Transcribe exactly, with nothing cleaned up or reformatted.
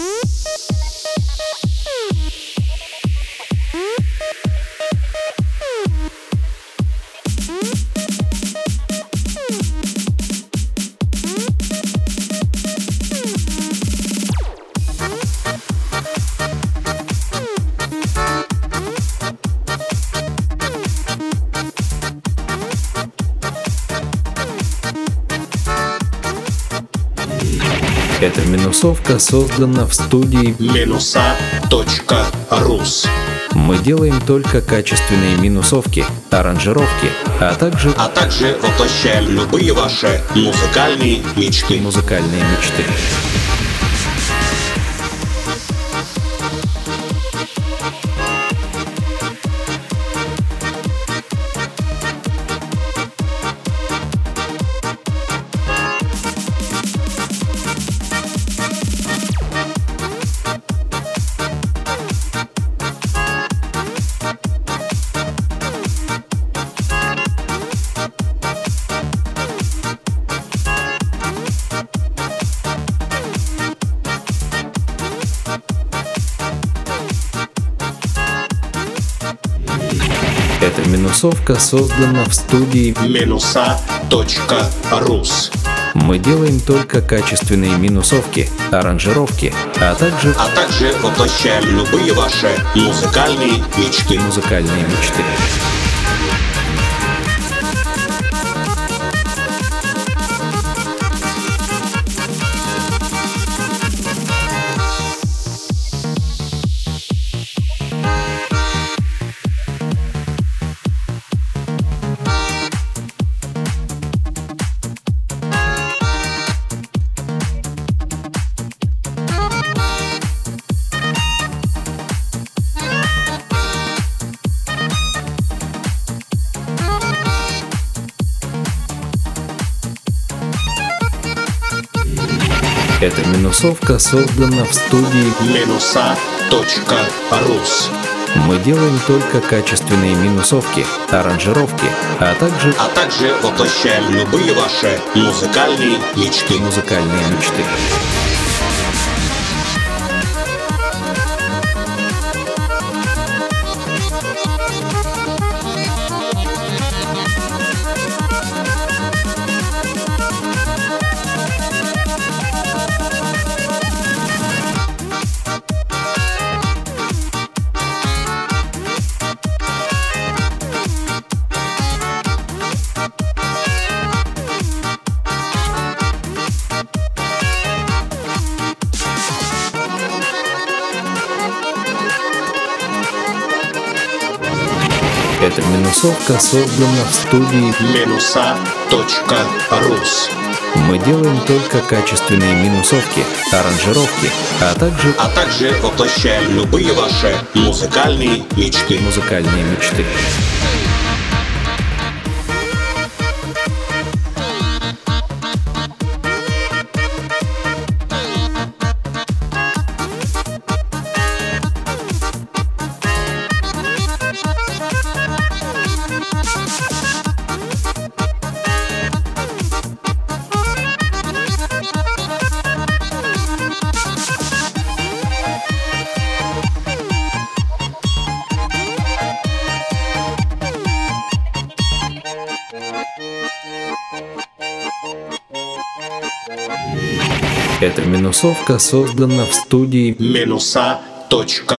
Эта минусовка создана в студии Минуса точка рус. Мы делаем только качественные минусовки, аранжировки, а также А также воплощаем любые ваши музыкальные мечты. музыкальные мечты. Эта минусовка создана в студии Минуса точка рус. Мы делаем только качественные минусовки, аранжировки, а также А также воплощаем любые ваши музыкальные мечты. музыкальные мечты. Эта минусовка создана в студии Минуса точка рус. Мы делаем только качественные минусовки, аранжировки, а также А также воплощаем любые ваши музыкальные мечты. музыкальные мечты. Эта минусовка создана в студии Минуса точка рус. Мы делаем только качественные минусовки, аранжировки, а также А также воплощаем любые ваши музыкальные мечты. музыкальные мечты. Эта минусовка создана в студии Минуса точка